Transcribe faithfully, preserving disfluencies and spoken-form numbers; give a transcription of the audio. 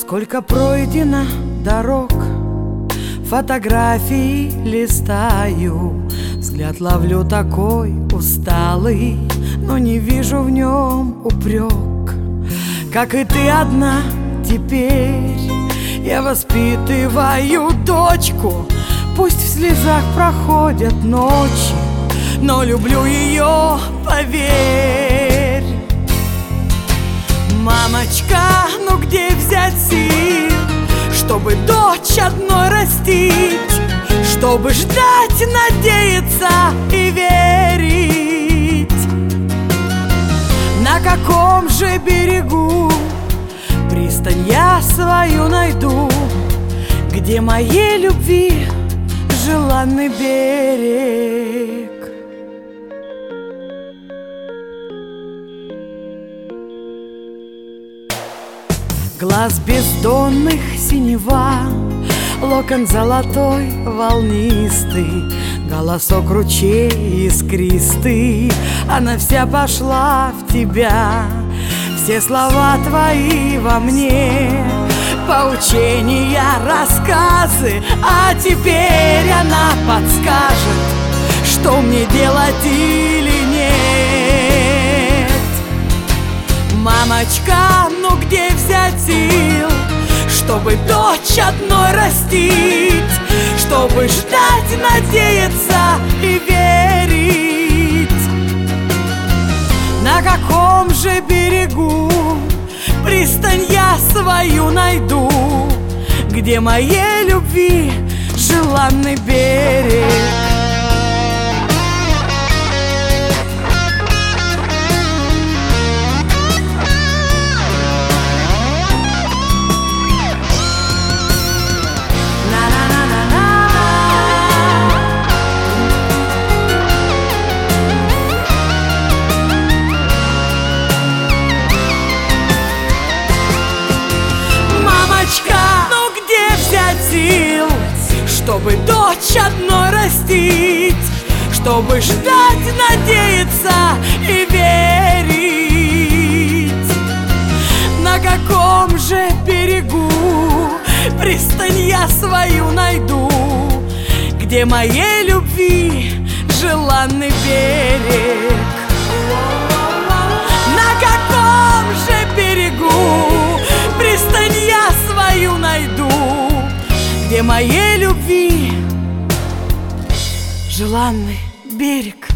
Сколько пройдено дорог, фотографии листаю, взгляд ловлю такой усталый, но не вижу в нем упрек. Как и ты одна теперь, я воспитываю дочку. Пусть в слезах проходят ночи, но люблю ее, поверь. Мамочка, ну где взять сил, чтобы дочь одной растить, чтобы ждать, надеяться и верить? На каком же берегу пристань я свою найду, где моей любви желанный берег? Глаз бездонных синева, локон золотой волнистый, голосок ручей искристый, она вся пошла в тебя. Все слова твои во мне, поучения, рассказы, а теперь она подскажет, что мне делать или нет. Мамочка, ну где взять сил, чтобы дочь одной растить, чтобы ждать, надеяться и верить? На каком же берегу пристань я свою найду, где моей любви желанный берег? Ну где взять сил, чтобы дочь одной растить, чтобы ждать, надеяться и верить? На каком же берегу пристань я свою найду, где моей любви желанный берег? На каком же берегу пристань я свою найду, где моей любви желанный берег?